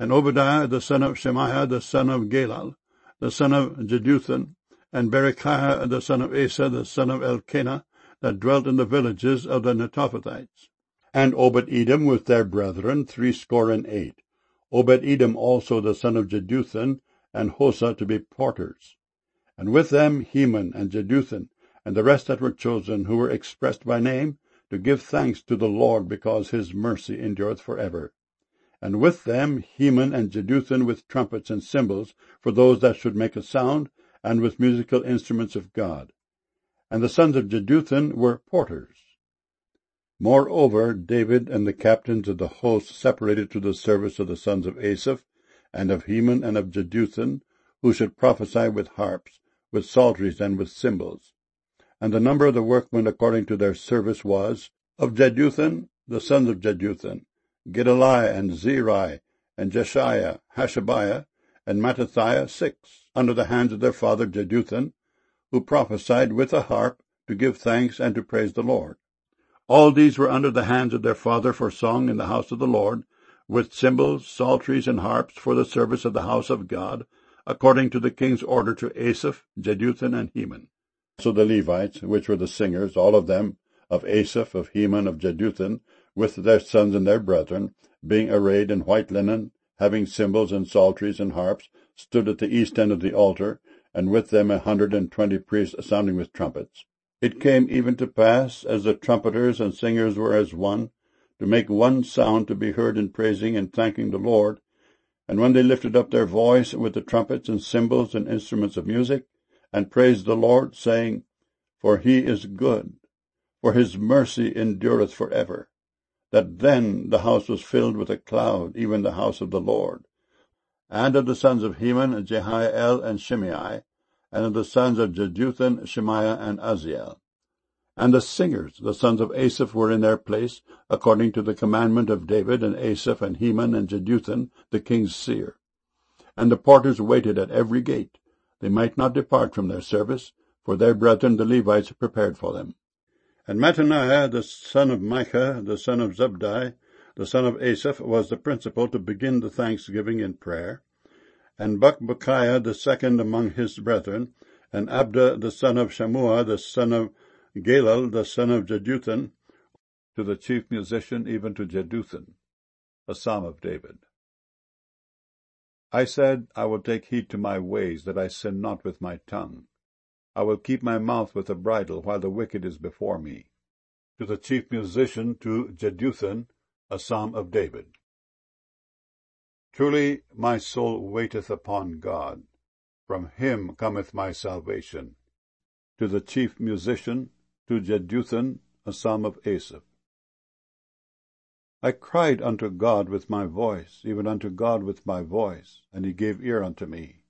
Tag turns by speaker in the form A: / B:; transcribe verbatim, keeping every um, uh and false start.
A: And Obadiah the son of Shemaiah the son of Galal, the son of Jeduthun, and Berechiah the son of Asa the son of Elkanah, that dwelt in the villages of the Netophathites. And Obed-Edom with their brethren, threescore and eight. Obed-Edom also the son of Jeduthun, and Hosah to be porters. And with them Heman and Jeduthun, and the rest that were chosen, who were expressed by name, to give thanks to the Lord, because his mercy endureth for ever. And with them Heman and Jeduthun with trumpets and cymbals, for those that should make a sound, and with musical instruments of God. And the sons of Jeduthun were porters. Moreover, David and the captains of the host separated to the service of the sons of Asaph, and of Heman and of Jeduthun, who should prophesy with harps, with psalteries, and with cymbals. And the number of the workmen according to their service was, of Jeduthun, the sons of Jeduthun, Gedaliah and Zeri, and Jeshiah, Hashabiah, and Mattithiah, six, under the hands of their father Jeduthun, who prophesied with a harp, to give thanks and to praise the Lord. All these were under the hands of their father for song in the house of the Lord, with cymbals, psalteries, and harps for the service of the house of God, according to the king's order to Asaph, Jeduthun, and Heman. So the Levites, which were the singers, all of them, of Asaph, of Heman, of Jeduthun, with their sons and their brethren, being arrayed in white linen, having cymbals and psalteries and harps, stood at the east end of the altar, and with them a hundred and twenty priests sounding with trumpets. It came even to pass, as the trumpeters and singers were as one, to make one sound to be heard in praising and thanking the Lord. And when they lifted up their voice with the trumpets and cymbals and instruments of music, and praised the Lord, saying, For he is good, for his mercy endureth for ever, that then the house was filled with a cloud, even the house of the Lord. And of the sons of Heman, Jehiel and Shimei, and of the sons of Jeduthun, Shemaiah and Uzziel. And the singers, the sons of Asaph, were in their place, according to the commandment of David, and Asaph, and Heman, and Jeduthun, the king's seer. And the porters waited at every gate. They might not depart from their service, for their brethren the Levites prepared for them. And Mattaniah, the son of Micah, the son of Zabdi, the son of Asaph, was the principal to begin the thanksgiving in prayer. And Bakbukiah, the second among his brethren, and Abda, the son of Shammua, the son of Galal, the son of Jeduthun, to the chief musician, even to Jeduthun, a psalm of David. I said, I will take heed to my ways, that I sin not with my tongue. I will keep my mouth with a bridle, while the wicked is before me. To the chief musician, to Jeduthun, a psalm of David. Truly my soul waiteth upon God. From him cometh my salvation. To the chief musician, to Jeduthun, a psalm of Asaph. I cried unto God with my voice, even unto God with my voice, and he gave ear unto me.